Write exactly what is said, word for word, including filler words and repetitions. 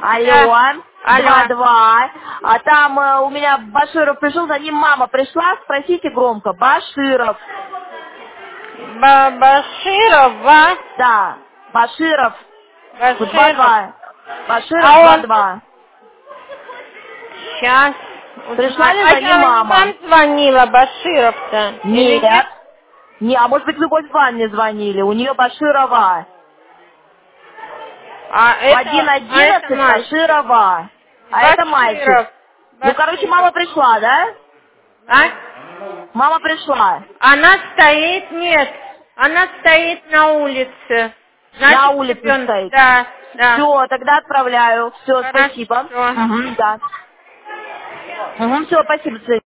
Алло, Да. два Алло. два. А там э, у меня Баширов пришел, за ним мама пришла, спросите громко. Баширов. Ба- Баширова. Да, Баширов. два Баширов. два. Баширов А два он... два. Сейчас Пришла узнаю. ли А за ним я не вам мама? звонила, Баширов-то? Или нет? Нет. Не, а может быть, Любовь Ивановне звонили. У нее Баширова. А В это... один А это одиннадцать мальчик. Баширова. А это мальчик. Баширов. Ну, короче, мама Баширов. пришла, да? А? Мама пришла. Она стоит, нет. Она стоит на улице. На Значит, улице ребенок... стоит. Да, да. Все, тогда отправляю. Все, спасибо. Хорошо. Угу, да. Угу, все, спасибо, Цвет.